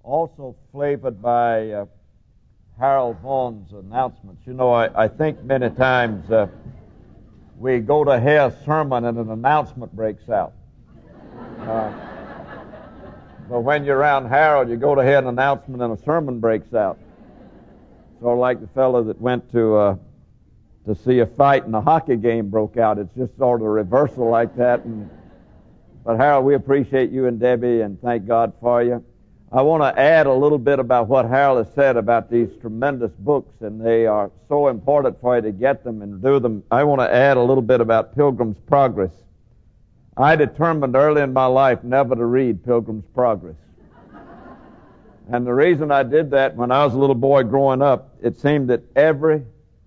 also flavored by Harold Vaughn's announcements. You know, I think many times we go to hear a sermon and an announcement breaks out. But when you're around Harold, you go to hear an announcement and a sermon breaks out. Sort of like the fellow that went to see a fight and a hockey game broke out. It's just sort of a reversal like that. But Harold, we appreciate you and Debbie and thank God for you. I want to add a little bit about what Harold has said about these tremendous books, and they are so important for you to get them and do them. I want to add a little bit about Pilgrim's Progress. I determined early in my life never to read Pilgrim's Progress. And the reason I did that, when I was a little boy growing up, it seemed that every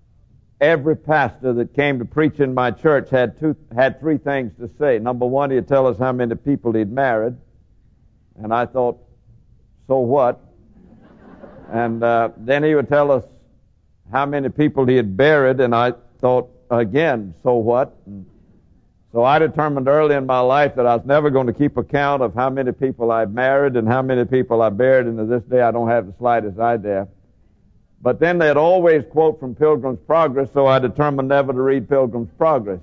pastor that came to preach in my church had three things to say. Number one, he'd tell us how many people he'd married. And I thought, so what? And then he would tell us how many people he had buried, and I thought, again, so what? And so I determined early in my life that I was never going to keep account of how many people I married and how many people I buried, and to this day I don't have the slightest idea. But then they'd always quote from Pilgrim's Progress, so I determined never to read Pilgrim's Progress.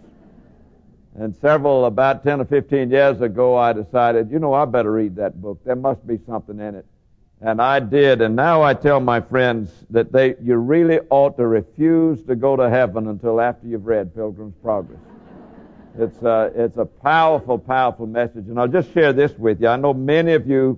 And about 10 or 15 years ago, I decided, I better read that book. There must be something in it. And I did, and now I tell my friends that you really ought to refuse to go to heaven until after you've read Pilgrim's Progress. It's a powerful, powerful message. And I'll just share this with you. I know many of you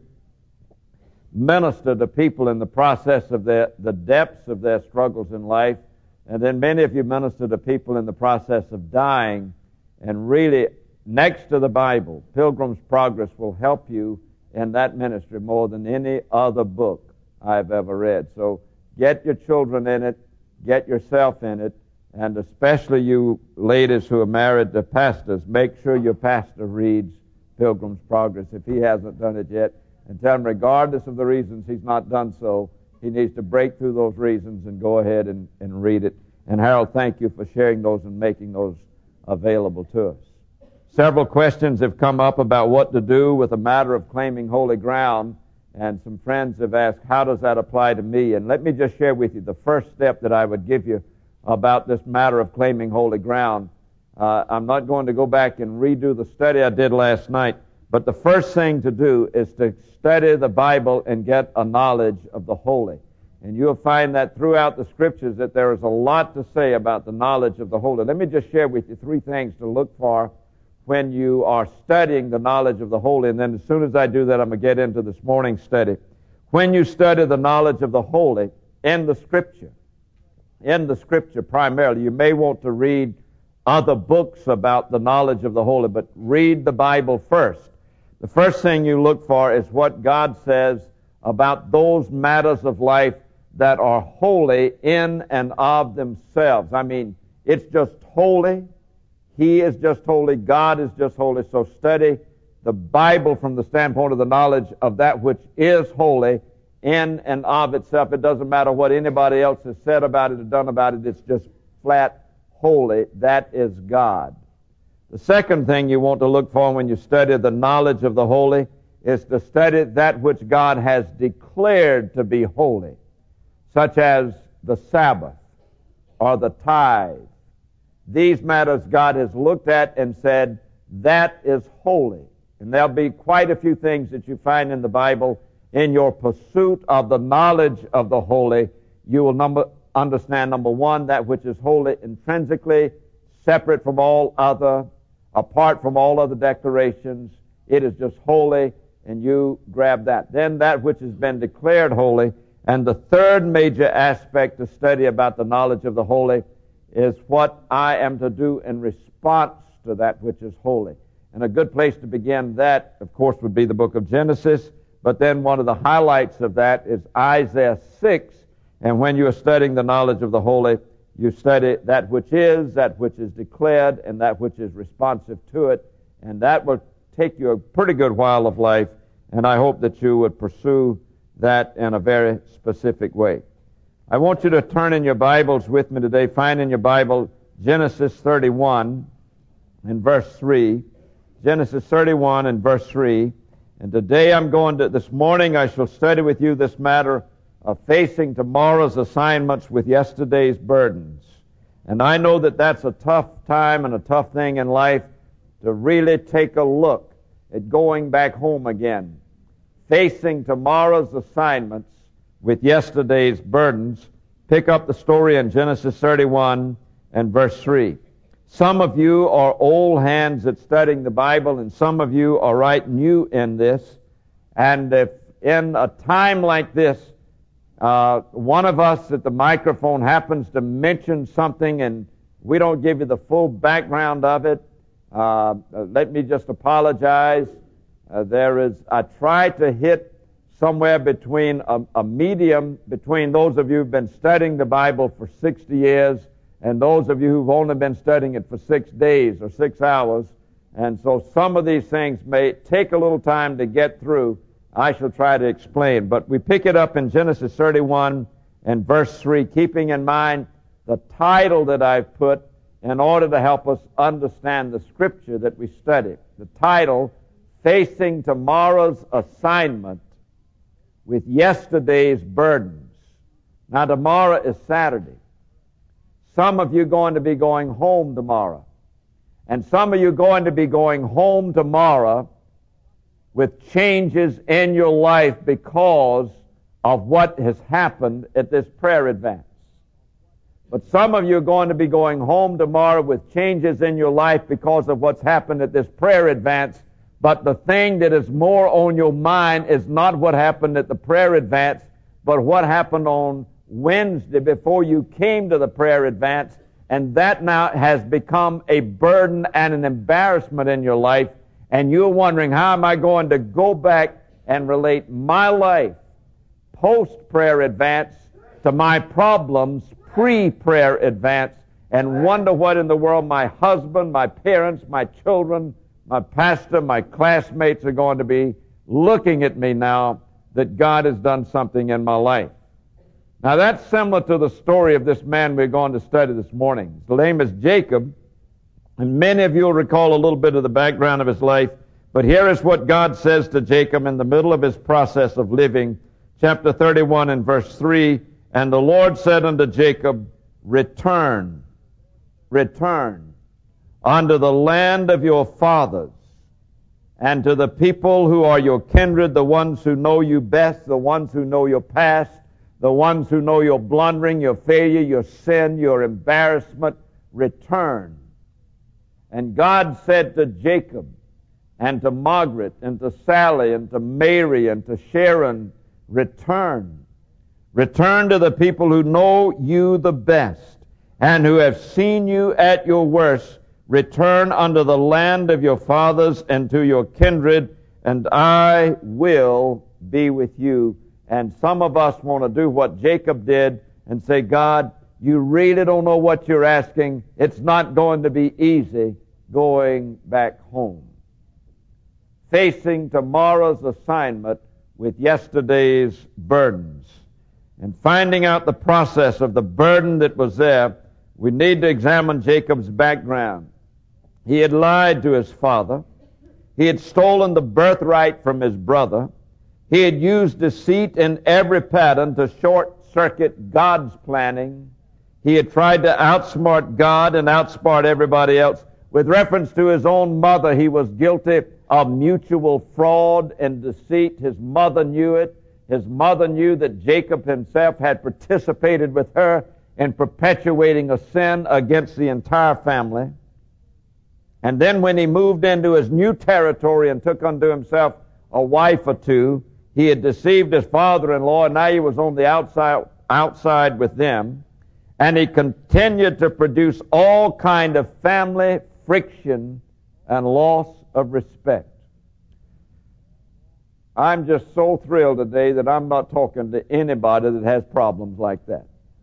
minister to people in the process of the depths of their struggles in life, and then many of you minister to people in the process of dying. And really, next to the Bible, Pilgrim's Progress will help you in that ministry more than any other book I've ever read. So get your children in it, get yourself in it, and especially you ladies who are married to pastors, make sure your pastor reads Pilgrim's Progress if he hasn't done it yet, and tell him regardless of the reasons he's not done so, he needs to break through those reasons and go ahead and read it. And Harold, thank you for sharing those and making those available to us. Several questions have come up about what to do with the matter of claiming holy ground, and some friends have asked, how does that apply to me? And let me just share with you the first step that I would give you about this matter of claiming holy ground. I'm not going to go back and redo the study I did last night, but the first thing to do is to study the Bible and get a knowledge of the holy. And you'll find that throughout the Scriptures that there is a lot to say about the knowledge of the holy. Let me just share with you three things to look for when you are studying the knowledge of the holy, and then as soon as I do that, I'm going to get into this morning's study. When you study the knowledge of the holy in the Scripture primarily, you may want to read other books about the knowledge of the holy, but read the Bible first. The first thing you look for is what God says about those matters of life that are holy in and of themselves. I mean, it's just holy. He is just holy. God is just holy. So study the Bible from the standpoint of the knowledge of that which is holy in and of itself. It doesn't matter what anybody else has said about it or done about it. It's just flat holy. That is God. The second thing you want to look for when you study the knowledge of the holy is to study that which God has declared to be holy, such as the Sabbath or the tithe. These matters God has looked at and said, that is holy. And there'll be quite a few things that you find in the Bible. In your pursuit of the knowledge of the holy, you will understand, number one, that which is holy intrinsically, separate from all other, apart from all other declarations. It is just holy, and you grab that. Then that which has been declared holy. And the third major aspect to study about the knowledge of the holy is what I am to do in response to that which is holy. And a good place to begin that, of course, would be the book of Genesis. But then one of the highlights of that is Isaiah 6. And when you are studying the knowledge of the holy, you study that which is declared, and that which is responsive to it. And that will take you a pretty good while of life. And I hope that you would pursue that in a very specific way. I want you to turn in your Bibles with me today. Find in your Bible Genesis 31 and verse 3. Genesis 31 and verse 3. And today this morning I shall study with you this matter of facing tomorrow's assignments with yesterday's burdens. And I know that that's a tough time and a tough thing in life, to really take a look at going back home again. Facing tomorrow's assignments with yesterday's burdens. Pick up the story in Genesis 31 and verse 3. Some of you are old hands at studying the Bible, and some of you are right new in this. And if in a time like this, one of us at the microphone happens to mention something and we don't give you the full background of it, let me just apologize. I try to hit somewhere between a medium between those of you who've been studying the Bible for 60 years and those of you who've only been studying it for 6 days or 6 hours. And so some of these things may take a little time to get through. I shall try to explain. But we pick it up in Genesis 31 and verse 3, keeping in mind the title that I've put in order to help us understand the scripture that we study. The title, Facing Tomorrow's Assignment with Yesterday's Burdens. Now tomorrow is Saturday. Some of you are going to be going home tomorrow. And some of you are going to be going home tomorrow with changes in your life because of what has happened at this prayer advance. But some of you are going to be going home tomorrow with changes in your life because of what's happened at this prayer advance. But the thing that is more on your mind is not what happened at the prayer advance, but what happened on Wednesday before you came to the prayer advance. And that now has become a burden and an embarrassment in your life. And you're wondering, how am I going to go back and relate my life post-prayer advance to my problems pre-prayer advance, and wonder what in the world my husband, my parents, my children, my pastor, my classmates are going to be looking at me now that God has done something in my life. Now that's similar to the story of this man we're going to study this morning. His name is Jacob, and many of you will recall a little bit of the background of his life. But here is what God says to Jacob in the middle of his process of living. Chapter 31 and verse 3, And the Lord said unto Jacob, Return unto the land of your fathers, and to the people who are your kindred, the ones who know you best, the ones who know your past, the ones who know your blundering, your failure, your sin, your embarrassment. Return. And God said to Jacob and to Margaret and to Sally and to Mary and to Sharon, Return. Return to the people who know you the best and who have seen you at your worst. Return unto the land of your fathers and to your kindred, and I will be with you. And some of us want to do what Jacob did and say, God, you really don't know what you're asking. It's not going to be easy going back home. Facing tomorrow's assignment with yesterday's burdens. And finding out the process of the burden that was there, we need to examine Jacob's background. He had lied to his father. He had stolen the birthright from his brother. He had used deceit in every pattern to short-circuit God's planning. He had tried to outsmart God and outsmart everybody else. With reference to his own mother, he was guilty of mutual fraud and deceit. His mother knew it. His mother knew that Jacob himself had participated with her in perpetuating a sin against the entire family. And then when he moved into his new territory and took unto himself a wife or two, he had deceived his father-in-law, and now he was on the outside with them. And he continued to produce all kind of family friction and loss of respect. I'm just so thrilled today that I'm not talking to anybody that has problems like that.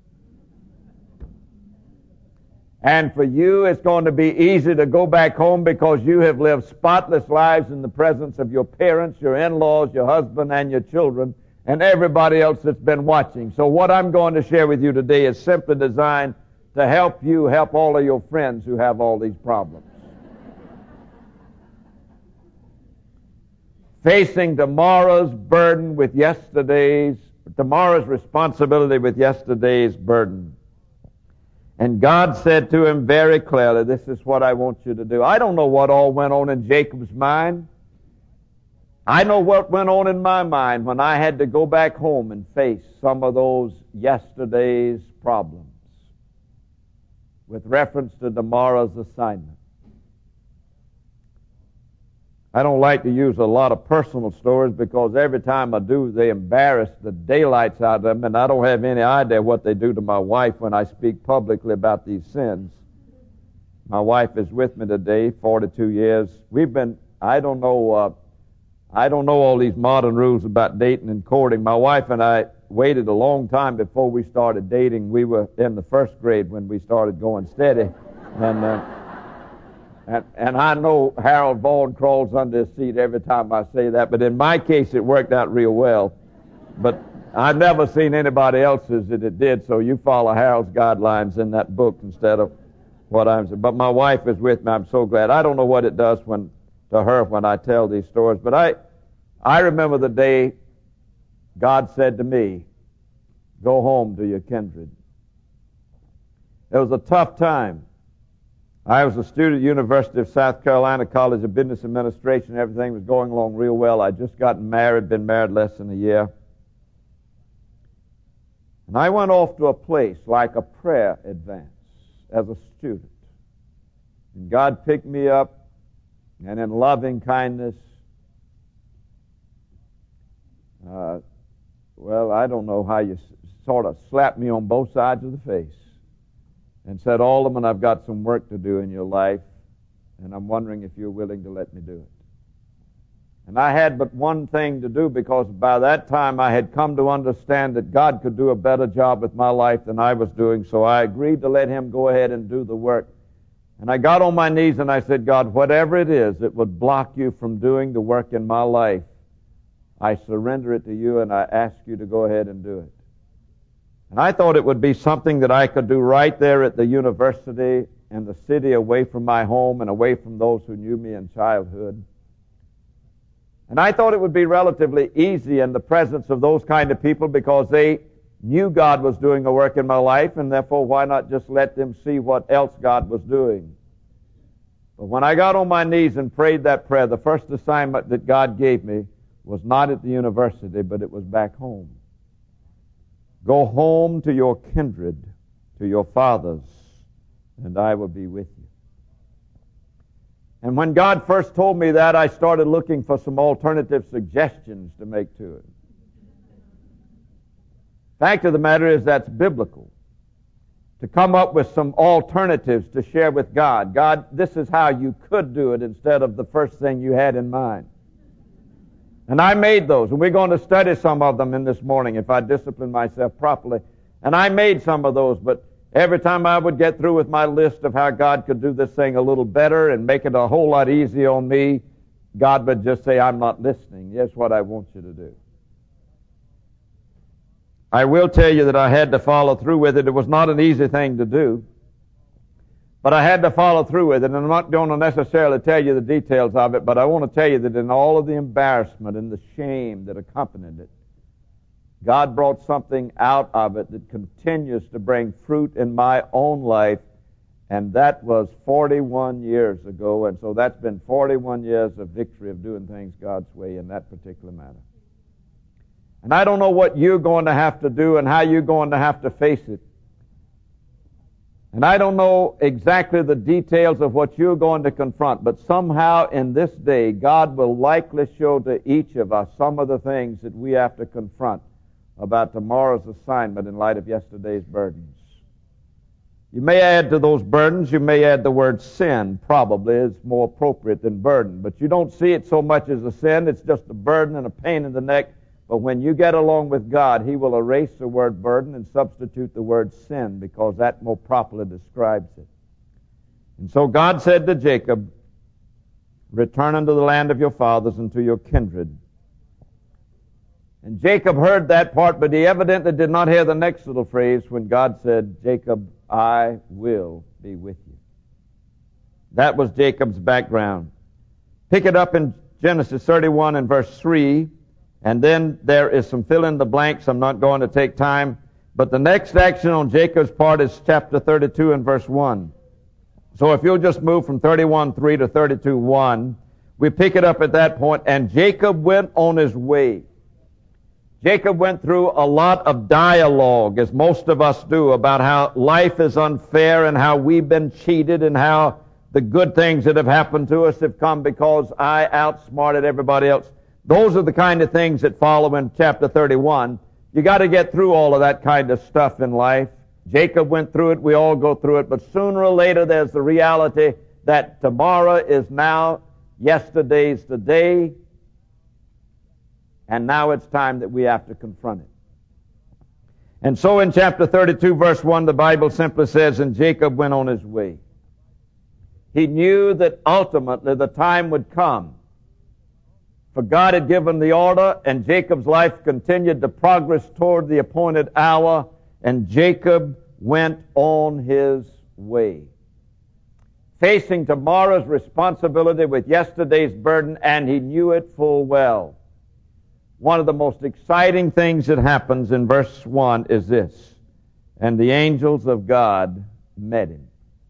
And for you, it's going to be easy to go back home because you have lived spotless lives in the presence of your parents, your in-laws, your husband, and your children, and everybody else that's been watching. So what I'm going to share with you today is simply designed to help you help all of your friends who have all these problems. facing tomorrow's burden with tomorrow's responsibility with yesterday's burden. And God said to him very clearly, this is what I want you to do. I don't know what all went on in Jacob's mind. I know what went on in my mind when I had to go back home and face some of those yesterday's problems with reference to tomorrow's assignment. I don't like to use a lot of personal stories because every time I do, they embarrass the daylights out of them, and I don't have any idea what they do to my wife when I speak publicly about these sins. My wife is with me today, 42 years. I don't know all these modern rules about dating and courting. My wife and I waited a long time before we started dating. We were in the first grade when we started going steady, and I know Harold Vaughn crawls under his seat every time I say that, but in my case it worked out real well. But I've never seen anybody else's that it did, so you follow Harold's guidelines in that book instead of what I'm saying. But my wife is with me. I'm so glad. I don't know what it does to her when I tell these stories, but I remember the day God said to me, go home to your kindred. It was a tough time. I was a student at the University of South Carolina College of Business Administration. Everything was going along real well. I'd just gotten married, been married less than a year. And I went off to a place like a prayer advance as a student. And God picked me up, and in loving kindness, I don't know how you sort of slapped me on both sides of the face and said, Alderman, I've got some work to do in your life, and I'm wondering if you're willing to let me do it. And I had but one thing to do, because by that time I had come to understand that God could do a better job with my life than I was doing, so I agreed to let him go ahead and do the work. And I got on my knees and I said, God, whatever it is that would block you from doing the work in my life, I surrender it to you and I ask you to go ahead and do it. And I thought it would be something that I could do right there at the university in the city, away from my home and away from those who knew me in childhood. And I thought it would be relatively easy in the presence of those kind of people, because they knew God was doing a work in my life, and therefore why not just let them see what else God was doing. But when I got on my knees and prayed that prayer, the first assignment that God gave me was not at the university, but it was back home. Go home to your kindred, to your fathers, and I will be with you. And when God first told me that, I started looking for some alternative suggestions to make to it. Fact of the matter is, that's biblical. To come up with some alternatives to share with God. God, this is how you could do it, instead of the first thing you had in mind. And I made those, and we're going to study some of them in this morning if I discipline myself properly. And I made some of those, but every time I would get through with my list of how God could do this thing a little better and make it a whole lot easier on me, God would just say, I'm not listening. Here's what I want you to do. I will tell you that I had to follow through with it. It was not an easy thing to do, but I had to follow through with it. And I'm not going to necessarily tell you the details of it, but I want to tell you that in all of the embarrassment and the shame that accompanied it, God brought something out of it that continues to bring fruit in my own life, and that was 41 years ago, and so that's been 41 years of victory of doing things God's way in that particular matter. And I don't know what you're going to have to do and how you're going to have to face it. And I don't know exactly the details of what you're going to confront, but somehow in this day, God will likely show to each of us some of the things that we have to confront about tomorrow's assignment in light of yesterday's burdens. You may add to those burdens, you may add the word sin, probably is more appropriate than burden, but you don't see it so much as a sin. It's just a burden and a pain in the neck. But when you get along with God, He will erase the word burden and substitute the word sin, because that more properly describes it. And so God said to Jacob, return unto the land of your fathers and to your kindred. And Jacob heard that part, but he evidently did not hear the next little phrase when God said, Jacob, I will be with you. That was Jacob's background. Pick it up in Genesis 31 and verse 3, and then there is some fill in the blanks. I'm not going to take time. But the next action on Jacob's part is chapter 32 and verse 1. So if you'll just move from 31:3 to 32:1, we pick it up at that point, and Jacob went on his way. Jacob went through a lot of dialogue, as most of us do, about how life is unfair and how we've been cheated and how the good things that have happened to us have come because I outsmarted everybody else. Those are the kind of things that follow in chapter 31. You got to get through all of that kind of stuff in life. Jacob went through it. We all go through it. But sooner or later, there's the reality that tomorrow is now yesterday's today. And now it's time that we have to confront it. And so in chapter 32, verse 1, the Bible simply says, and Jacob went on his way. He knew that ultimately the time would come. For God had given the order, and Jacob's life continued to progress toward the appointed hour, and Jacob went on his way. Facing tomorrow's responsibility with yesterday's burden, and he knew it full well. One of the most exciting things that happens in verse 1 is this, and the angels of God met him.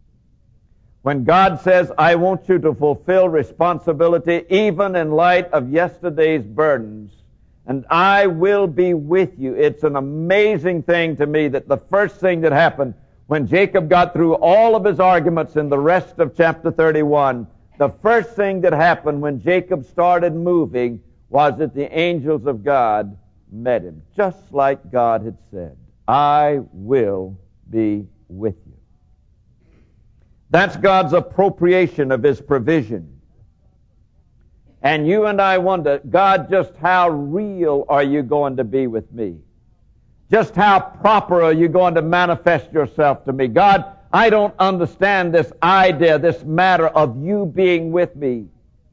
When God says, I want you to fulfill responsibility even in light of yesterday's burdens, and I will be with you. It's an amazing thing to me that the first thing that happened when Jacob got through all of his arguments in the rest of chapter 31, the first thing that happened when Jacob started moving was that the angels of God met him, just like God had said, I will be with you. That's God's appropriation of His provision. And you and I wonder, God, just how real are you going to be with me? Just how proper are you going to manifest yourself to me? God, I don't understand this idea, this matter of you being with me.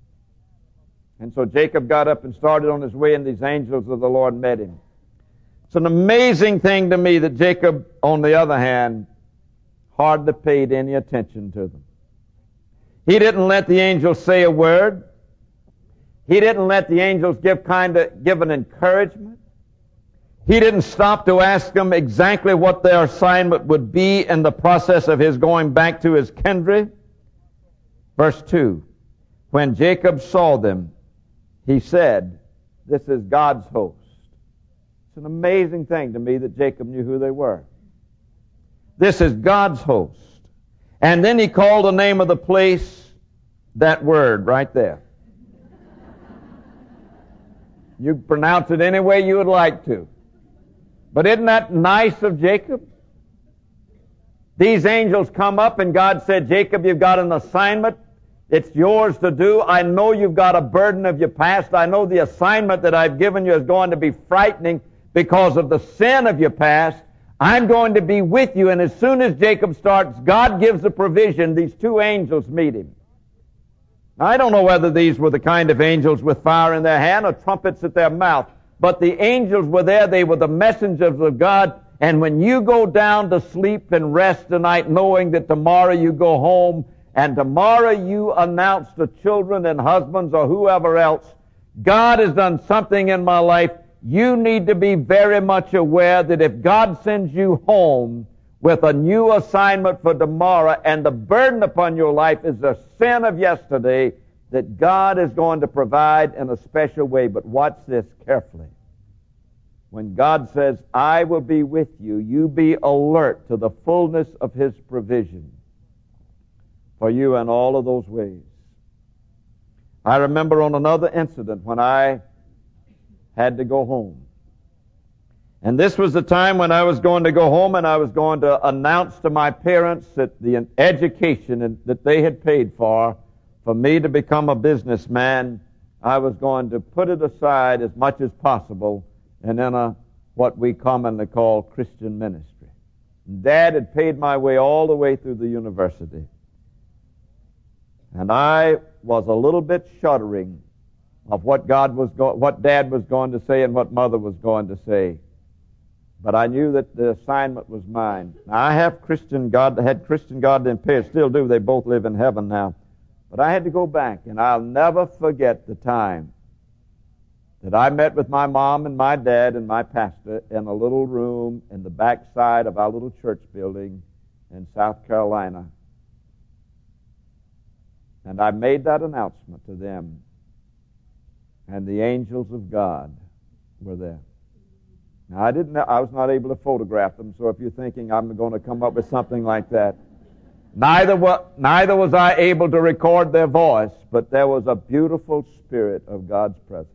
And so Jacob got up and started on his way, and these angels of the Lord met him. It's an amazing thing to me that Jacob, on the other hand, hardly paid any attention to them. He didn't let the angels say a word. He didn't let the angels give an encouragement. He didn't stop to ask them exactly what their assignment would be in the process of his going back to his kindred. Verse 2, when Jacob saw them, he said, this is God's host. It's an amazing thing to me that Jacob knew who they were. This is God's host. And then he called the name of the place, that word right there. You pronounce it any way you would like to. But isn't that nice of Jacob? These angels come up and God said, Jacob, you've got an assignment. It's yours to do. I know you've got a burden of your past. I know the assignment that I've given you is going to be frightening because of the sin of your past. I'm going to be with you. And as soon as Jacob starts, God gives the provision. These two angels meet him. Now, I don't know whether these were the kind of angels with fire in their hand or trumpets at their mouth. But the angels were there. They were the messengers of God. And when you go down to sleep and rest tonight, knowing that tomorrow you go home, and tomorrow you announce to children and husbands or whoever else, God has done something in my life, you need to be very much aware that if God sends you home with a new assignment for tomorrow and the burden upon your life is the sin of yesterday, that God is going to provide in a special way. But watch this carefully. When God says, I will be with you, you be alert to the fullness of His provision for you in all of those ways. I remember on another incident when I had to go home. And this was the time when I was going to go home and I was going to announce to my parents that the education that they had paid for me to become a businessman, I was going to put it aside as much as possible and in what we commonly call Christian ministry. Dad had paid my way all the way through the university. And I was a little bit shuddering of what Dad was going to say and what Mother was going to say. But I knew that the assignment was mine. Now, I have had Christian godly parents, still do. They both live in heaven now. But I had to go back, and I'll never forget the time that I met with my mom and my dad and my pastor in a little room in the backside of our little church building in South Carolina. And I made that announcement to them, and the angels of God were there. Now, I was not able to photograph them, so if you're thinking I'm going to come up with something like that, neither was I able to record their voice, but there was a beautiful spirit of God's presence.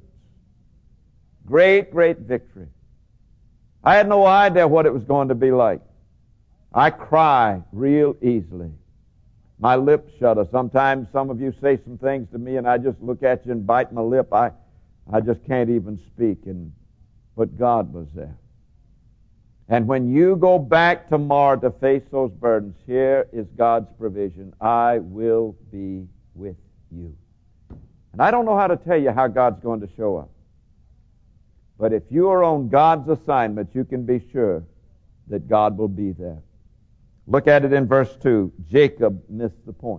Great, great victory. I had no idea what it was going to be like. I cry real easily. My lips shudder. Sometimes some of you say some things to me, and I just look at you and bite my lip. I just can't even speak. But God was there. And when you go back tomorrow to face those burdens, here is God's provision. I will be with you. And I don't know how to tell you how God's going to show up. But if you are on God's assignment, you can be sure that God will be there. Look at it in verse 2. Jacob missed the point.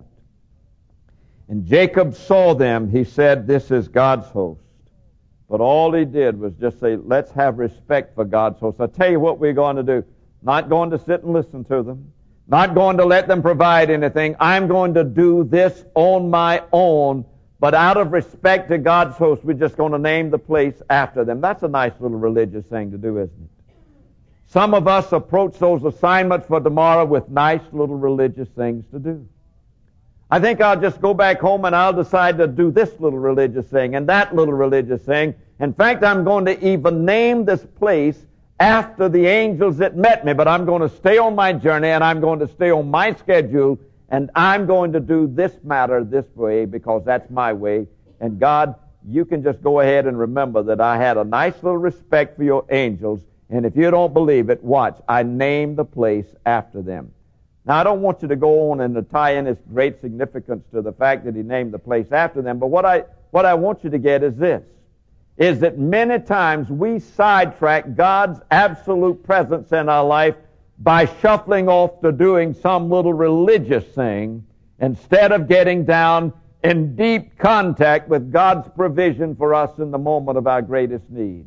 And Jacob saw them. He said, this is God's host. But all he did was just say, let's have respect for God's host. I'll tell you what we're going to do. Not going to sit and listen to them. Not going to let them provide anything. I'm going to do this on my own. But out of respect to God's host, we're just going to name the place after them. That's a nice little religious thing to do, isn't it? Some of us approach those assignments for tomorrow with nice little religious things to do. I think I'll just go back home and I'll decide to do this little religious thing and that little religious thing. In fact, I'm going to even name this place after the angels that met me, but I'm going to stay on my journey and I'm going to stay on my schedule, and I'm going to do this matter this way because that's my way. And God, you can just go ahead and remember that I had a nice little respect for your angels, and if you don't believe it, watch. I named the place after them. Now, I don't want you to go on and to tie in this great significance to the fact that he named the place after them, but what I want you to get is this, is that many times we sidetrack God's absolute presence in our life by shuffling off to doing some little religious thing instead of getting down in deep contact with God's provision for us in the moment of our greatest need.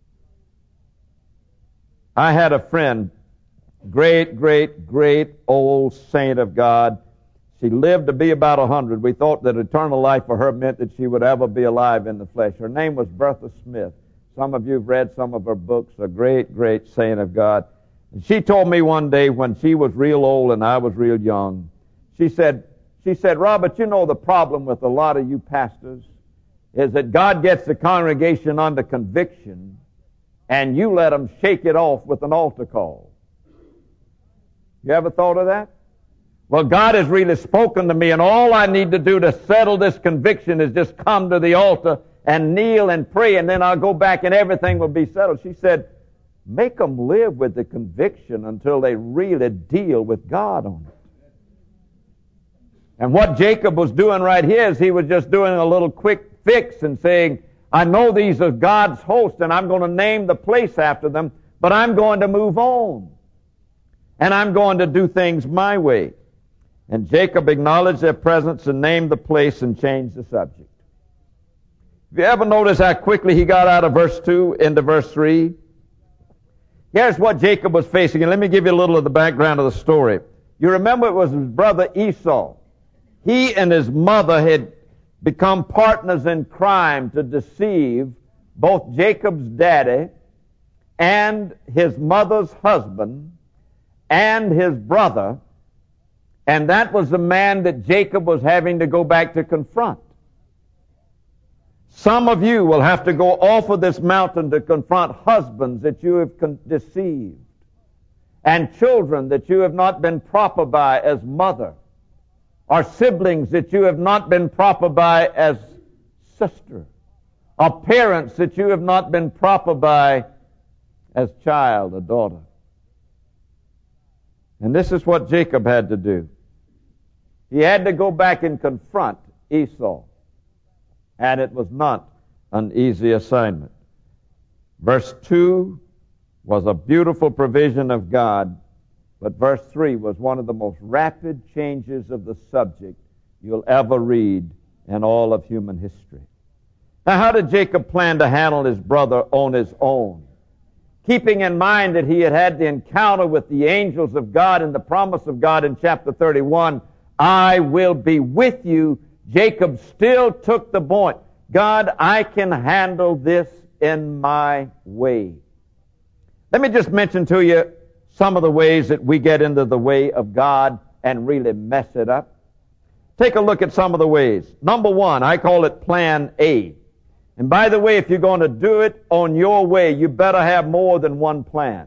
I had a friend, great, great, great old saint of God. She lived to be about 100. We thought that eternal life for her meant that she would ever be alive in the flesh. Her name was Bertha Smith. Some of you have read some of her books, a great, great saint of God. And she told me one day when she was real old and I was real young, she said, Robert, you know the problem with a lot of you pastors is that God gets the congregation under conviction and you let them shake it off with an altar call. You ever thought of that? Well, God has really spoken to me, and all I need to do to settle this conviction is just come to the altar and kneel and pray, and then I'll go back and everything will be settled. She said, make them live with the conviction until they really deal with God on it. And what Jacob was doing right here is he was just doing a little quick fix and saying, I know these are God's hosts, and I'm going to name the place after them, but I'm going to move on. And I'm going to do things my way. And Jacob acknowledged their presence and named the place and changed the subject. Have you ever noticed how quickly he got out of verse 2 into verse 3? Here's what Jacob was facing, and let me give you a little of the background of the story. You remember it was his brother Esau. He and his mother had become partners in crime to deceive both Jacob's daddy and his mother's husband and his brother, and that was the man that Jacob was having to go back to confront. Some of you will have to go off of this mountain to confront husbands that you have deceived, and children that you have not been proper by as mother, or siblings that you have not been proper by as sister, or parents that you have not been proper by as child or daughter. And this is what Jacob had to do. He had to go back and confront Esau. And it was not an easy assignment. Verse 2 was a beautiful provision of God, but verse 3 was one of the most rapid changes of the subject you'll ever read in all of human history. Now, how did Jacob plan to handle his brother on his own? Keeping in mind that he had had the encounter with the angels of God and the promise of God in chapter 31, I will be with you, Jacob still took the point. God, I can handle this in my way. Let me just mention to you some of the ways that we get into the way of God and really mess it up. Take a look at some of the ways. Number one, I call it plan A. And by the way, if you're going to do it on your way, you better have more than one plan.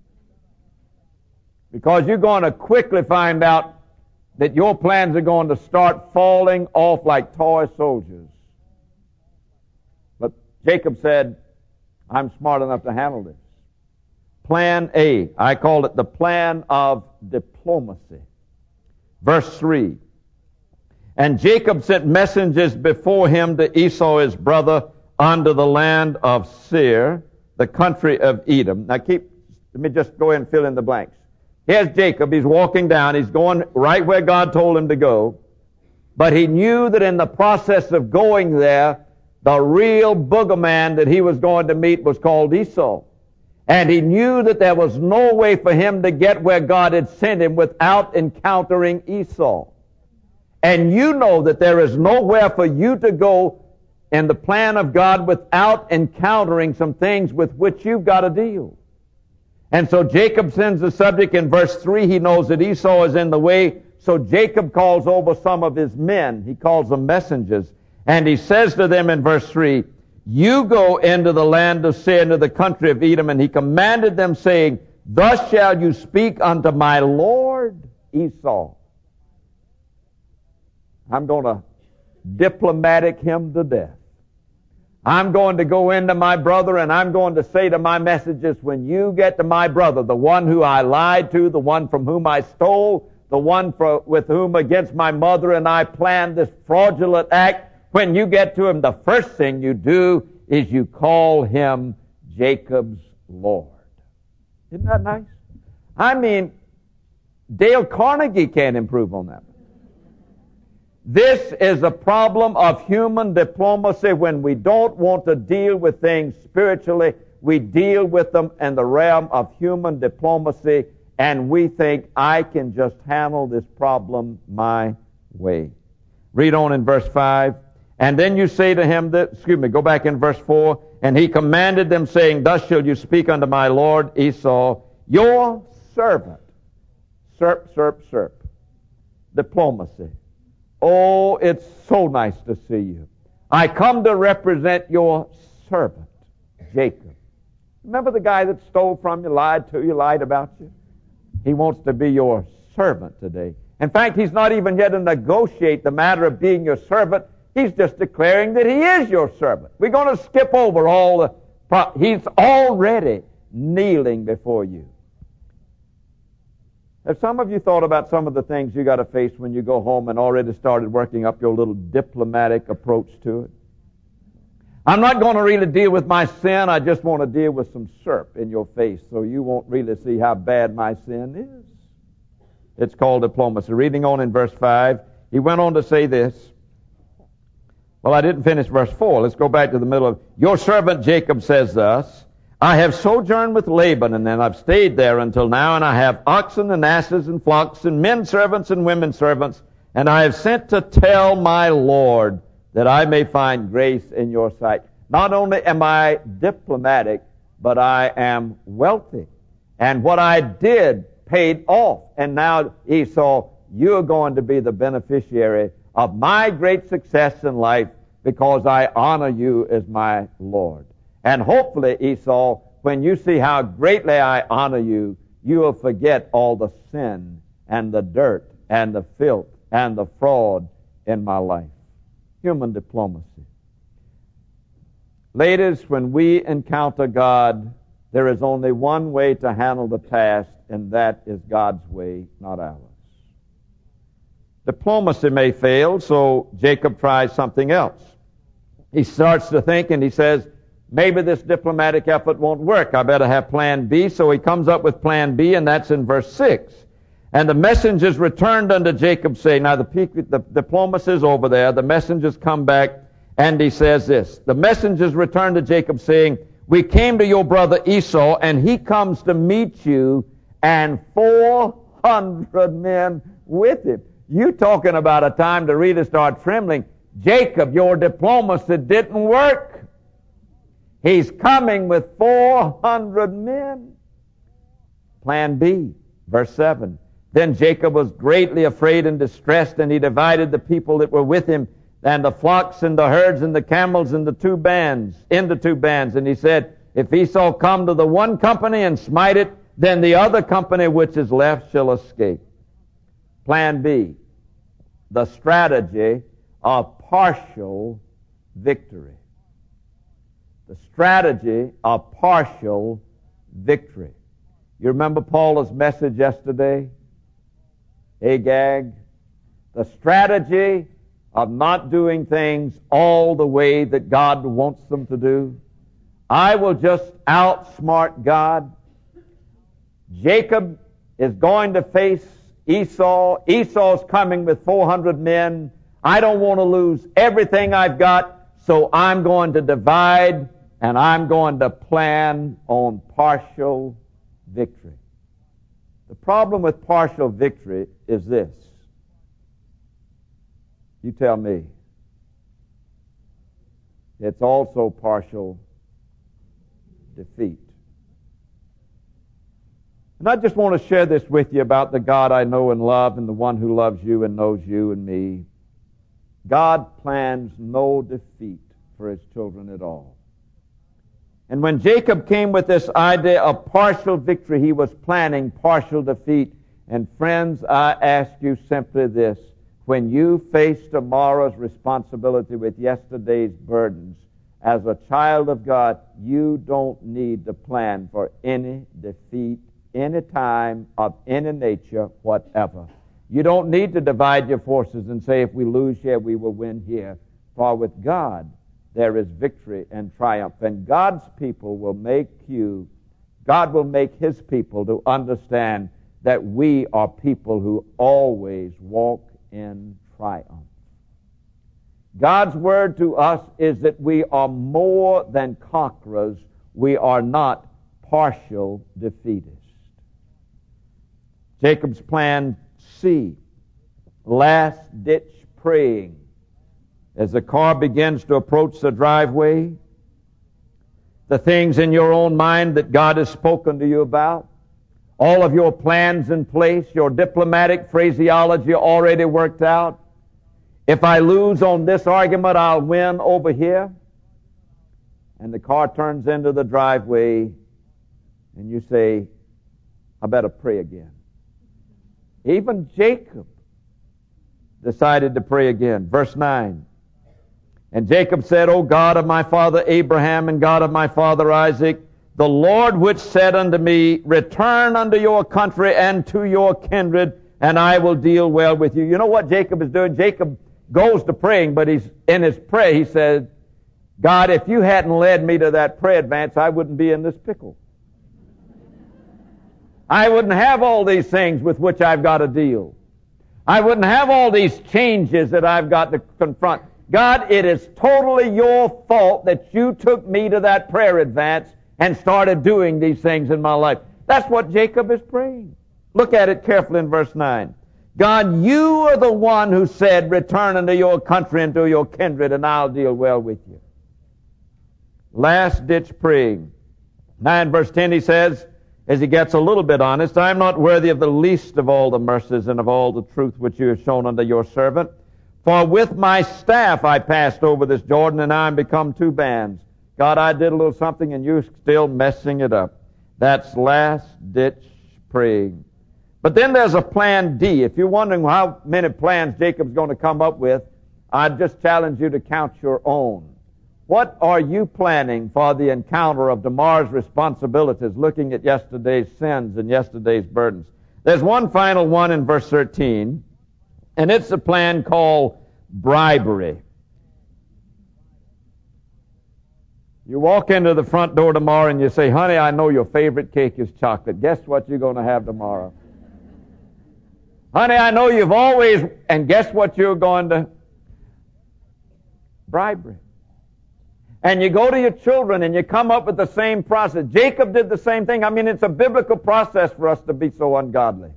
Because you're going to quickly find out that your plans are going to start falling off like toy soldiers. But Jacob said, I'm smart enough to handle this. Plan A. I call it the plan of diplomacy. Verse 3. And Jacob sent messengers before him to Esau his brother unto the land of Seir, the country of Edom. Now let me just go ahead and fill in the blanks. Here's Jacob. He's walking down. He's going right where God told him to go. But he knew that in the process of going there, the real boogeyman that he was going to meet was called Esau. And he knew that there was no way for him to get where God had sent him without encountering Esau. And you know that there is nowhere for you to go in the plan of God without encountering some things with which you've got to deal. And so Jacob sends the subject in verse 3. He knows that Esau is in the way. So Jacob calls over some of his men. He calls them messengers. And he says to them in verse 3, you go into the land of Seir, into the country of Edom. And he commanded them, saying, thus shall you speak unto my lord Esau. I'm going to diplomatic him to death. I'm going to go into my brother and I'm going to say to my messages, when you get to my brother, the one who I lied to, the one from whom I stole, the one with whom against my mother and I planned this fraudulent act, when you get to him, the first thing you do is you call him Jacob's Lord. Isn't that nice? I mean, Dale Carnegie can't improve on that. This is a problem of human diplomacy. When we don't want to deal with things spiritually, we deal with them in the realm of human diplomacy, and we think, I can just handle this problem my way. Read on in verse 5. And then you say to him go back in verse 4. And he commanded them, saying, thus shall you speak unto my lord Esau, your servant. Serp. Diplomacy. Oh, it's so nice to see you. I come to represent your servant, Jacob. Remember the guy that stole from you, lied to you, lied about you? He wants to be your servant today. In fact, he's not even yet to negotiate the matter of being your servant. He's just declaring that he is your servant. We're going to skip over he's already kneeling before you. Have some of you thought about some of the things you got to face when you go home and already started working up your little diplomatic approach to it? I'm not going to really deal with my sin. I just want to deal with some syrup in your face so you won't really see how bad my sin is. It's called diplomacy. Reading on in verse 5, he went on to say this. Well, I didn't finish verse 4. Let's go back to the middle of your servant Jacob says thus, I have sojourned with Laban, and then I've stayed there until now, and I have oxen and asses and flocks and men servants and women servants, and I have sent to tell my Lord that I may find grace in your sight. Not only am I diplomatic, but I am wealthy. And what I did paid off. And now, Esau, you're going to be the beneficiary of my great success in life because I honor you as my Lord. And hopefully, Esau, when you see how greatly I honor you, you will forget all the sin and the dirt and the filth and the fraud in my life. Human diplomacy. Ladies, when we encounter God, there is only one way to handle the past, and that is God's way, not ours. Diplomacy may fail, so Jacob tries something else. He starts to think and he says, maybe this diplomatic effort won't work. I better have plan B. So he comes up with plan B, and that's in verse 6. And the messengers returned unto Jacob, saying, now the diplomacy is over there. The messengers come back, and he says this. The messengers returned to Jacob, saying, we came to your brother Esau, and he comes to meet you, and 400 men with him. You talking about a time to really start trembling. Jacob, your diplomacy didn't work. He's coming with 400 men. Plan B, verse 7. Then Jacob was greatly afraid and distressed, and he divided the people that were with him, and the flocks and the herds and the camels into two bands. And he said, if Esau come to the one company and smite it, then the other company which is left shall escape. Plan B, the strategy of partial victory. The strategy of partial victory. You remember Paul's message yesterday? Agag. The strategy of not doing things all the way that God wants them to do. I will just outsmart God. Jacob is going to face Esau. Esau's coming with 400 men. I don't want to lose everything I've got, so I'm going to divide and I'm going to plan on partial victory. The problem with partial victory is this. You tell me. It's also partial defeat. And I just want to share this with you about the God I know and love and the one who loves you and knows you and me. God plans no defeat for His children at all. And when Jacob came with this idea of partial victory, he was planning partial defeat. And friends, I ask you simply this. When you face tomorrow's responsibility with yesterday's burdens, as a child of God, you don't need to plan for any defeat, any time, of any nature, whatever. You don't need to divide your forces and say, if we lose here, we will win here. For with God, there is victory and triumph. And God's people will God will make His people to understand that we are people who always walk in triumph. God's word to us is that we are more than conquerors. We are not partial defeatists. Jacob's plan C, last-ditch praying. As the car begins to approach the driveway, the things in your own mind that God has spoken to you about, all of your plans in place, your diplomatic phraseology already worked out. If I lose on this argument, I'll win over here. And the car turns into the driveway, and you say, I better pray again. Even Jacob decided to pray again. Verse 9. And Jacob said, O God of my father Abraham and God of my father Isaac, the Lord which said unto me, return unto your country and to your kindred, and I will deal well with you. You know what Jacob is doing? Jacob goes to praying, but in his prayer he says, God, if you hadn't led me to that prayer advance, I wouldn't be in this pickle. I wouldn't have all these things with which I've got to deal. I wouldn't have all these changes that I've got to confront. God, it is totally your fault that you took me to that prayer advance and started doing these things in my life. That's what Jacob is praying. Look at it carefully in verse 9. God, you are the one who said, return unto your country and to your kindred, and I'll deal well with you. Last-ditch praying. 9 verse 10 he says, as he gets a little bit honest, I am not worthy of the least of all the mercies and of all the truth which you have shown unto your servant. For with my staff I passed over this Jordan, and I am become two bands. God, I did a little something, and you're still messing it up. That's last-ditch praying. But then there's a plan D. If you're wondering how many plans Jacob's going to come up with, I'd just challenge you to count your own. What are you planning for the encounter of tomorrow's responsibilities, looking at yesterday's sins and yesterday's burdens? There's one final one in verse 13, and it's a plan called bribery. You walk into the front door tomorrow and you say, honey, I know your favorite cake is chocolate. Guess what you're going to have tomorrow? Honey, I know you've always, and guess what you're going to? Bribery. And you go to your children and you come up with the same process. Jacob did the same thing. I mean, it's a biblical process for us to be so ungodly.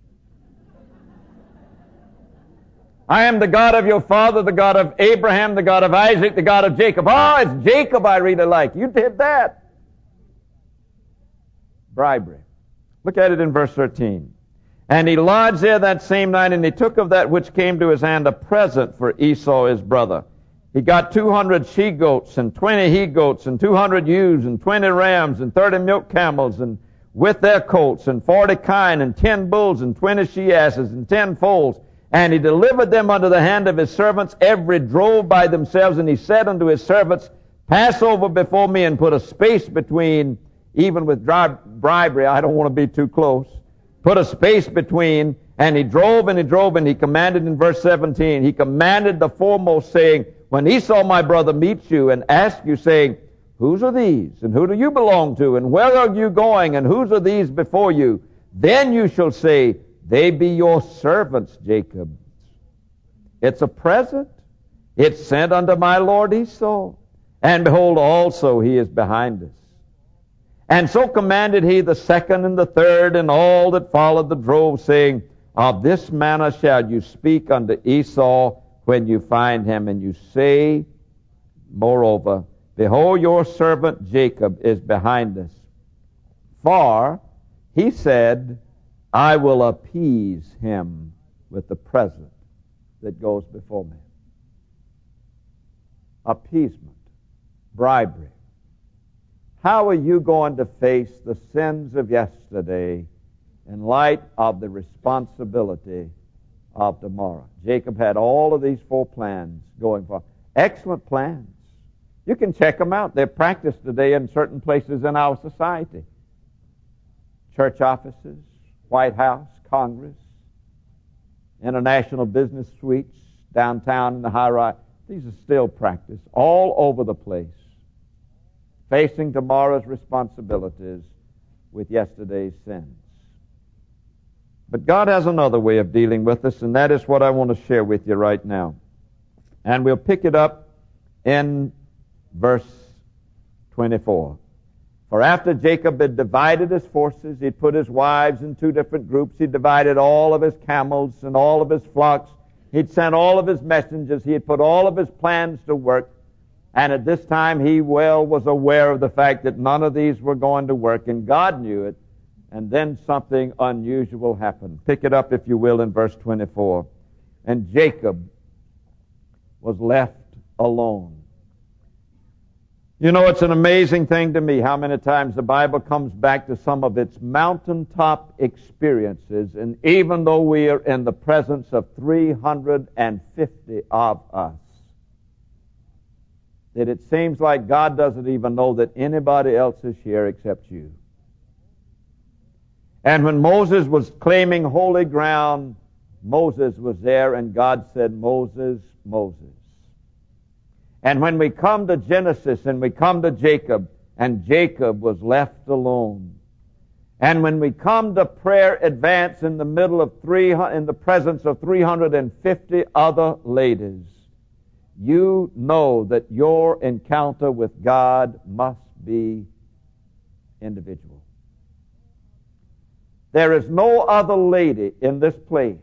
I am the God of your father, the God of Abraham, the God of Isaac, the God of Jacob. Oh, it's Jacob I really like. You did that. Bribery. Look at it in verse 13. And he lodged there that same night, and he took of that which came to his hand a present for Esau his brother. He got 200 she-goats, and 20 he-goats, and 200 ewes, and 20 rams, and 30 milk camels, and with their colts, and 40 kine, and 10 bulls, and 20 she-asses, and 10 foals. And he delivered them unto the hand of his servants, every drove by themselves. And he said unto his servants, pass over before me, and put a space between, even with bribery, I don't want to be too close. Put a space between, and he drove, and he drove, and he commanded in verse 17, he commanded the foremost, saying, when Esau my brother meets you and asks you, saying, whose are these, and who do you belong to, and where are you going, and whose are these before you? Then you shall say, they be your servants, Jacob. It's a present. It's sent unto my lord Esau. And behold, also he is behind us. And so commanded he the second and the third and all that followed the drove, saying, of this manner shall you speak unto Esau when you find him, and you say, moreover, behold, your servant Jacob is behind us. For he said, I will appease him with the present that goes before me. Appeasement, bribery. How are you going to face the sins of yesterday in light of the responsibility of tomorrow? Jacob had all of these 4 plans going for him. Excellent plans. You can check them out. They're practiced today in certain places in our society. Church offices, White House, Congress, international business suites, downtown in the high-rise. These are still practiced all over the place, facing tomorrow's responsibilities with yesterday's sins. But God has another way of dealing with us, and that is what I want to share with you right now. And we'll pick it up in verse 24. For after Jacob had divided his forces, he'd put his wives in 2 different groups. He'd divided all of his camels and all of his flocks. He'd sent all of his messengers. He had put all of his plans to work. And at this time, he well was aware of the fact that none of these were going to work, and God knew it. And then something unusual happened. Pick it up, if you will, in verse 24. And Jacob was left alone. You know, it's an amazing thing to me how many times the Bible comes back to some of its mountaintop experiences, and even though we are in the presence of 350 of us, that it seems like God doesn't even know that anybody else is here except you. And when Moses was claiming holy ground, Moses was there, and God said, Moses, Moses. And when we come to Genesis and we come to Jacob, and Jacob was left alone. And when we come to prayer advance in the middle of in the presence of 350 other ladies, you know that your encounter with God must be individual. There is no other lady in this place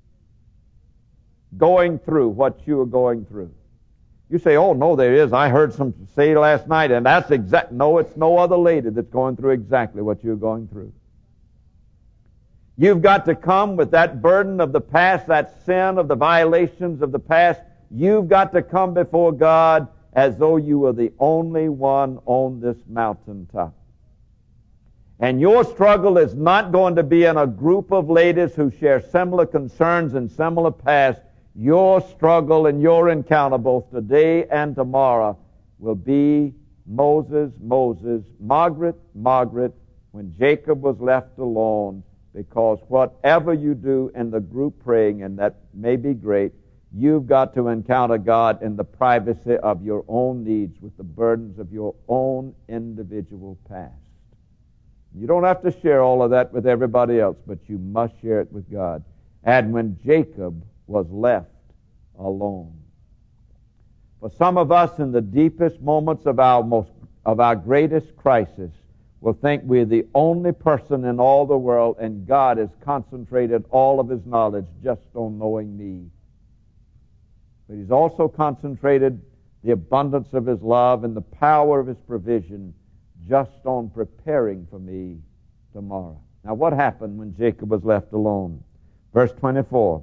going through what you are going through. You say, oh, no, there is. I heard some say last night, and that's exact. No, it's no other lady that's going through exactly what you're going through. You've got to come with that burden of the past, that sin of the violations of the past. You've got to come before God as though you were the only one on this mountaintop. And your struggle is not going to be in a group of ladies who share similar concerns and similar past. Your struggle and your encounter both today and tomorrow will be Moses, Margaret, when Jacob was left alone, because whatever you do in the group praying, and that may be great, you've got to encounter God in the privacy of your own needs with the burdens of your own individual past. You don't have to share all of that with everybody else, but you must share it with God. and when Jacob was left alone. For some of us, in the deepest moments of our greatest crisis, will think we're the only person in all the world, and God has concentrated all of His knowledge just on knowing me. But He's also concentrated the abundance of His love and the power of His provision just on preparing for me tomorrow. Now, what happened when Jacob was left alone? Verse 24.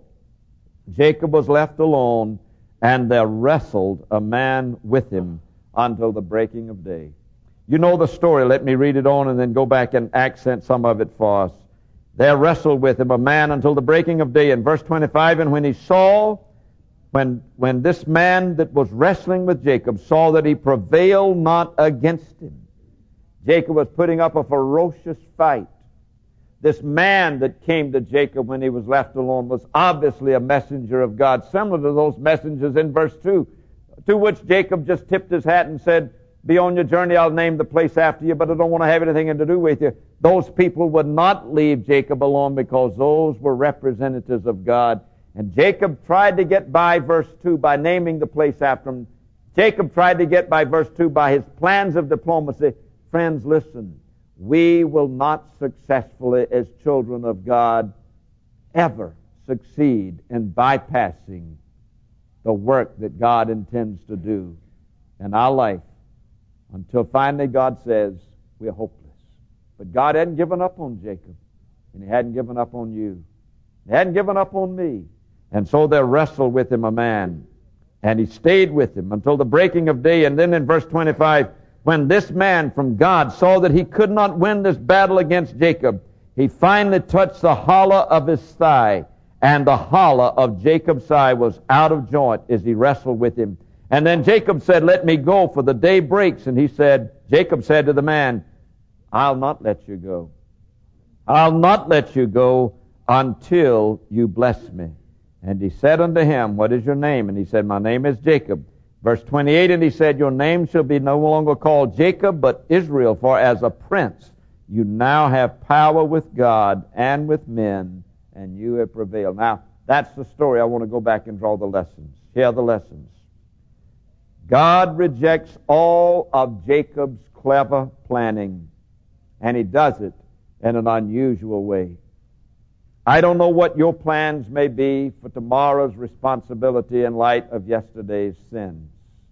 Jacob was left alone, and there wrestled a man with him until the breaking of day. You know the story. Let me read it on and then go back and accent some of it for us. There wrestled with him a man until the breaking of day. In verse 25, and when he saw, when this man that was wrestling with Jacob saw that he prevailed not against him. Jacob was putting up a ferocious fight. This man that came to Jacob when he was left alone was obviously a messenger of God, similar to those messengers in verse 2, to which Jacob just tipped his hat and said, be on your journey, I'll name the place after you, but I don't want to have anything to do with you. Those people would not leave Jacob alone because those were representatives of God. And Jacob tried to get by verse 2 by naming the place after him. Jacob tried to get by verse 2 by his plans of diplomacy. Friends, listen. We will not successfully, as children of God, ever succeed in bypassing the work that God intends to do in our life until finally God says we're hopeless. But God hadn't given up on Jacob, and He hadn't given up on you. He hadn't given up on me. And so there wrestled with him a man, and he stayed with him until the breaking of day. And then in verse 25, when this man from God saw that he could not win this battle against Jacob, he finally touched the hollow of his thigh, and the hollow of Jacob's thigh was out of joint as he wrestled with him. And then Jacob said, let me go, for the day breaks. And Jacob said to the man, I'll not let you go. I'll not let you go until you bless me. And he said unto him, what is your name? And he said, my name is Jacob. Verse 28, and he said, your name shall be no longer called Jacob, but Israel, for as a prince you now have power with God and with men, and you have prevailed. Now, that's the story. I want to go back and draw the lessons. Here are the lessons. God rejects all of Jacob's clever planning, and He does it in an unusual way. I don't know what your plans may be for tomorrow's responsibility in light of yesterday's sins.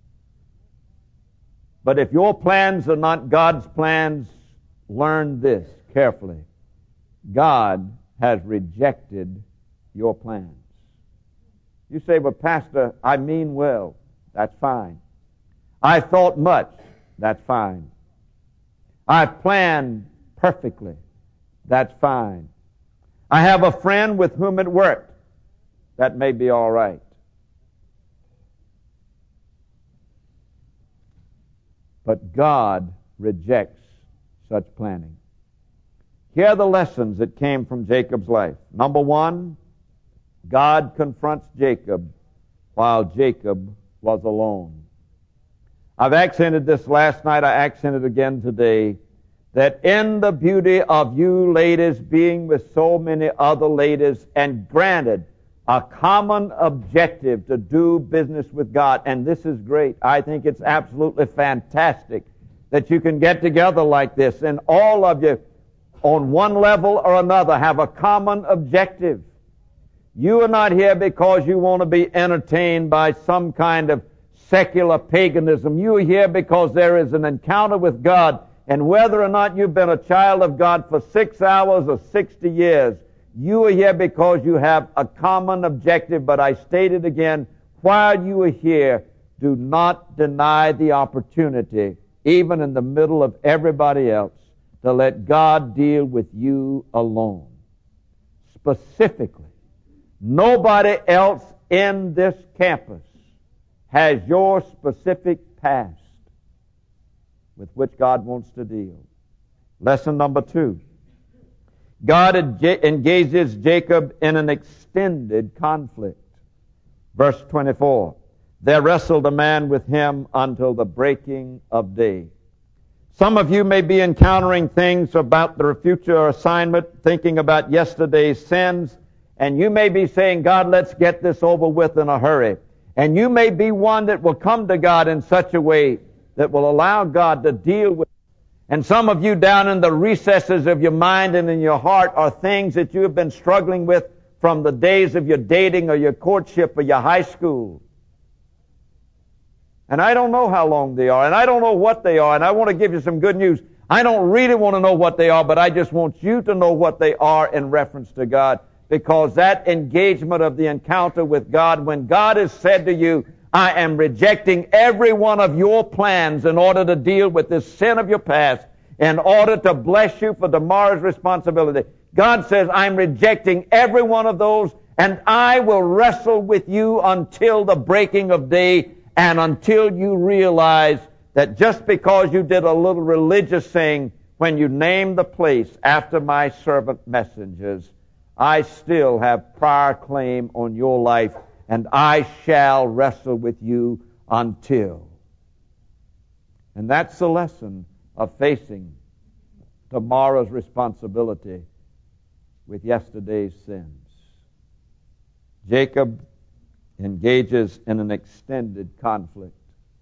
But if your plans are not God's plans, learn this carefully. God has rejected your plans. You say, but Pastor, I mean well. That's fine. I thought much. That's fine. I planned perfectly. That's fine. I have a friend with whom it worked. That may be all right. But God rejects such planning. Here are the lessons that came from Jacob's life. Number one, God confronts Jacob while Jacob was alone. I've accented this last night. I accent it again today. That in the beauty of you ladies being with so many other ladies and granted a common objective to do business with God, and this is great. I think it's absolutely fantastic that you can get together like this and all of you on one level or another have a common objective. You are not here because you want to be entertained by some kind of secular paganism. You are here because there is an encounter with God. And whether or not you've been a child of God for 6 hours or 60 years, you are here because you have a common objective. But I state it again, while you are here, do not deny the opportunity, even in the middle of everybody else, to let God deal with you alone. Specifically, nobody else in this campus has your specific past with which God wants to deal. Lesson number 2. God engages Jacob in an extended conflict. Verse 24. There wrestled a man with him until the breaking of day. Some of you may be encountering things about their future assignment, thinking about yesterday's sins, And you may be saying, God, let's get this over with in a hurry. And you may be one that will come to God in such a way that will allow God to deal with. And some of you down in the recesses of your mind and in your heart are things that you have been struggling with from the days of your dating or your courtship or your high school. And I don't know how long they are, and I don't know what they are, and I want to give you some good news. I don't really want to know what they are, but I just want you to know what they are in reference to God, because that engagement of the encounter with God, when God has said to you, I am rejecting every one of your plans in order to deal with this sin of your past, in order to bless you for tomorrow's responsibility. God says, I'm rejecting every one of those, and I will wrestle with you until the breaking of day, and until you realize that just because you did a little religious thing when you named the place after my servant messengers, I still have prior claim on your life, and I shall wrestle with you until. And that's the lesson of facing tomorrow's responsibility with yesterday's sins. Jacob engages in an extended conflict.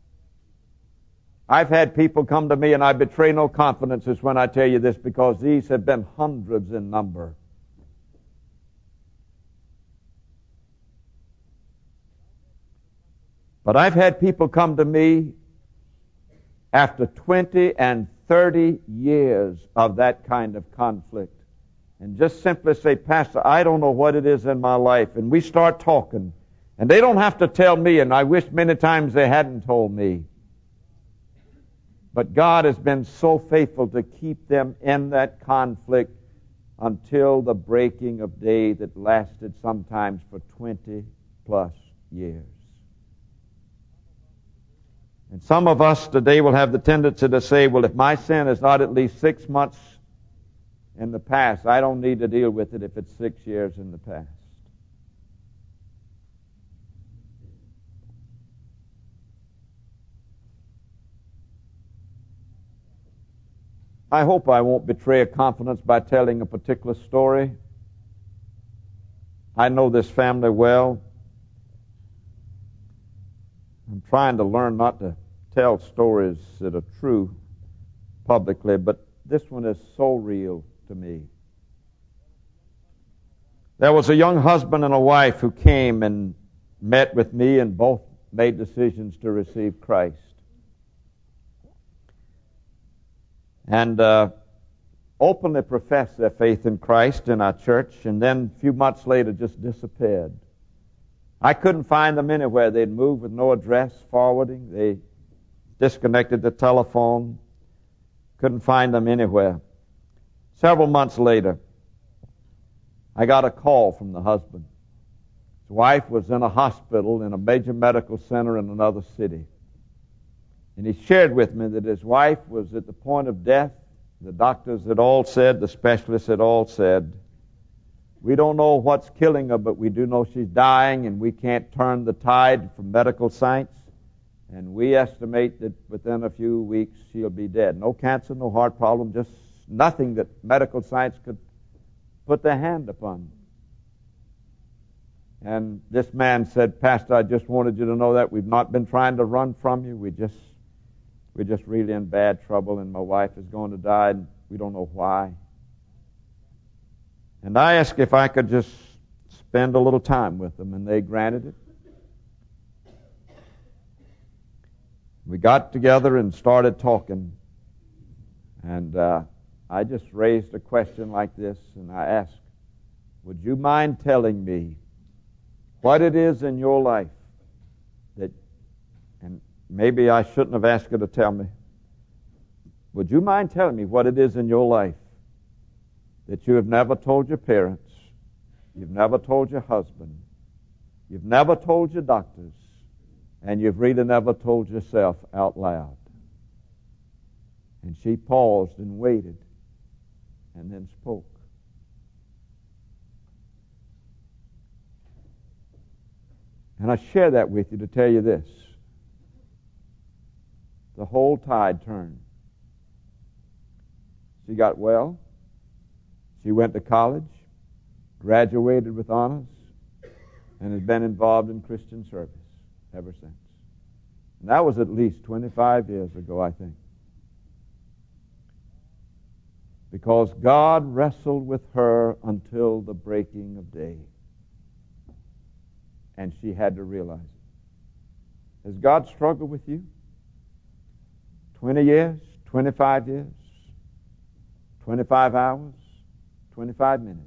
I've had people come to me, and I betray no confidences when I tell you this, because these have been hundreds in number. But I've had people come to me after 20 and 30 years of that kind of conflict and just simply say, Pastor, I don't know what it is in my life. And we start talking. And they don't have to tell me, and I wish many times they hadn't told me. But God has been so faithful to keep them in that conflict until the breaking of day that lasted sometimes for 20 plus years. And some of us today will have the tendency to say, well, if my sin is not at least 6 months in the past, I don't need to deal with it if it's 6 years in the past. I hope I won't betray a confidence by telling a particular story. I know this family well. I'm trying to learn not to tell stories that are true publicly, but this one is so real to me. There was a young husband and a wife who came and met with me, and both made decisions to receive Christ. And openly professed their faith in Christ in our church, and then a few months later just disappeared. I couldn't find them anywhere. They'd moved with no address forwarding. They disconnected the telephone. Couldn't find them anywhere. Several months later, I got a call from the husband. His wife was in a hospital in a major medical center in another city. And he shared with me that his wife was at the point of death. The doctors had all said, the specialists had all said, we don't know what's killing her, but we do know she's dying, and we can't turn the tide from medical science. And we estimate that within a few weeks she'll be dead. No cancer, no heart problem, just nothing that medical science could put their hand upon. And this man said, Pastor, I just wanted you to know that we've not been trying to run from you. We're just really in bad trouble, and my wife is going to die, and we don't know why. And I asked if I could just spend a little time with them, and they granted it. We got together and started talking, and I just raised a question like this, and I asked, would you mind telling me what it is in your life that, and maybe I shouldn't have asked her to tell me, would you mind telling me what it is in your life that you have never told your parents, you've never told your husband, you've never told your doctors, and you've really never told yourself out loud? And she paused and waited and then spoke. And I share that with you to tell you this. The whole tide turned. She got well. She went to college. graduated with honors, and has been involved in Christian service ever since. And that was at least 25 years ago, I think. Because God wrestled with her until the breaking of day. And she had to realize it. Has God struggled with you? 20 years? 25 years? 25 hours? 25 minutes?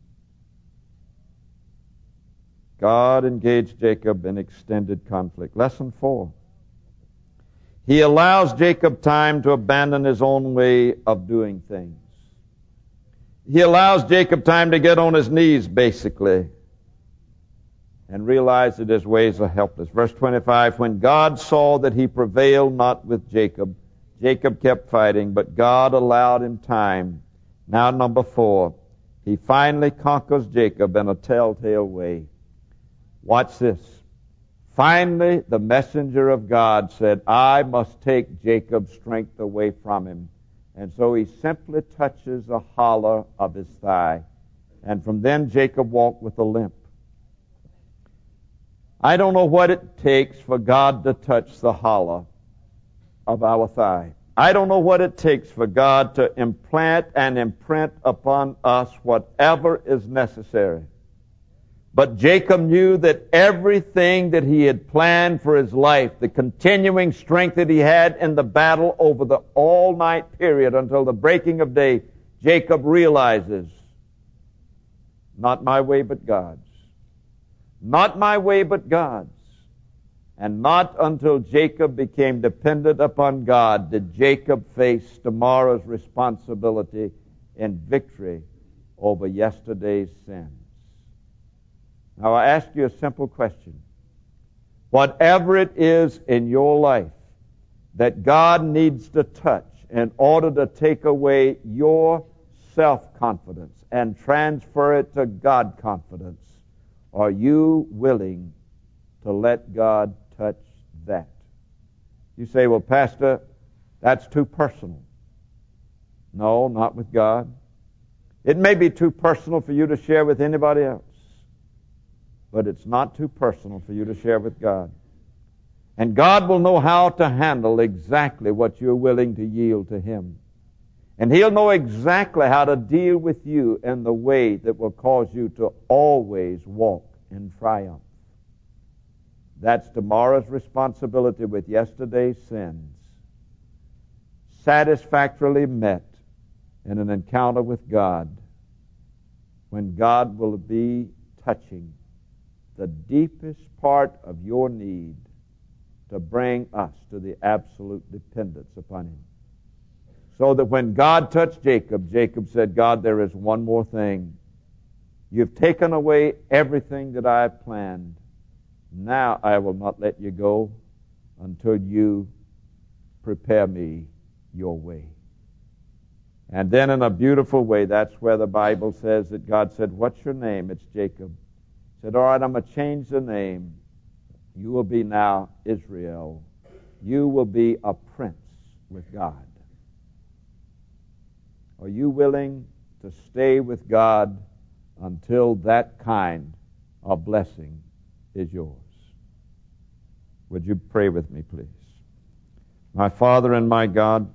God engaged Jacob in extended conflict. Lesson 4. He allows Jacob time to abandon his own way of doing things. He allows Jacob time to get on his knees, basically, and realize that his ways are helpless. Verse 25, when God saw that he prevailed not with Jacob, Jacob kept fighting, but God allowed him time. Now, number 4, he finally conquers Jacob in a telltale way. Watch this. Finally, the messenger of God said, I must take Jacob's strength away from him. And so he simply touches the hollow of his thigh. And from then Jacob walked with a limp. I don't know what it takes for God to touch the hollow of our thigh. I don't know what it takes for God to implant and imprint upon us whatever is necessary. But Jacob knew that everything that he had planned for his life, the continuing strength that he had in the battle over the all-night period until the breaking of day, Jacob realizes, not my way but God's. Not my way but God's. And not until Jacob became dependent upon God did Jacob face tomorrow's responsibility in victory over yesterday's sins. Now I ask you a simple question. Whatever it is in your life that God needs to touch in order to take away your self-confidence and transfer it to God confidence, are you willing to let God touch that? You say, well, Pastor, that's too personal. No, not with God. It may be too personal for you to share with anybody else, but it's not too personal for you to share with God. And God will know how to handle exactly what you're willing to yield to Him. And He'll know exactly how to deal with you in the way that will cause you to always walk in triumph. That's tomorrow's responsibility with yesterday's sins, satisfactorily met in an encounter with God, when God will be touching the deepest part of your need to bring us to the absolute dependence upon Him. So that when God touched Jacob, Jacob said, God, there is one more thing. You've taken away everything that I have planned. Now I will not let you go until you prepare me your way. And then in a beautiful way, that's where the Bible says that God said, what's your name? It's Jacob. He said, all right, I'm going to change the name. You will be now Israel. You will be a prince with God. Are you willing to stay with God until that kind of blessing is yours? Would you pray with me, please? My Father and my God,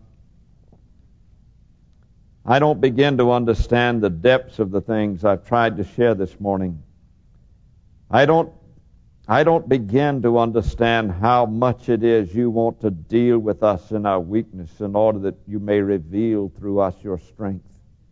I don't begin to understand the depths of the things I've tried to share this morning. I don't begin to understand how much it is you want to deal with us in our weakness in order that you may reveal through us your strength.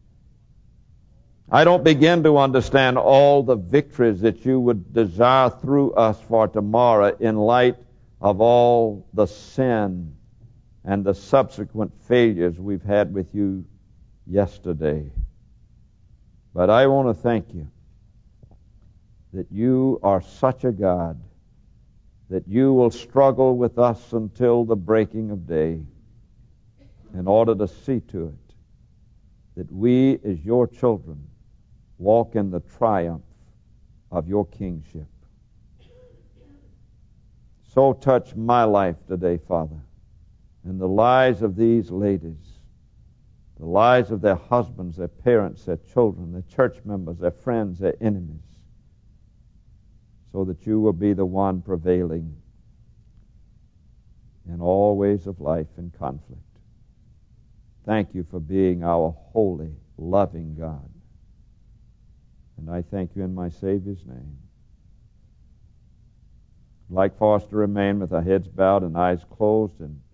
I don't begin to understand all the victories that you would desire through us for tomorrow in light of all the sin and the subsequent failures we've had with you yesterday. But I want to thank you that you are such a God that you will struggle with us until the breaking of day in order to see to it that we, as your children, walk in the triumph of your kingship. So touch my life today, Father, and the lives of these ladies, the lives of their husbands, their parents, their children, their church members, their friends, their enemies, so that you will be the one prevailing in all ways of life and conflict. Thank you for being our holy, loving God. And I thank you in my Savior's name. I'd like for us to remain with our heads bowed and eyes closed and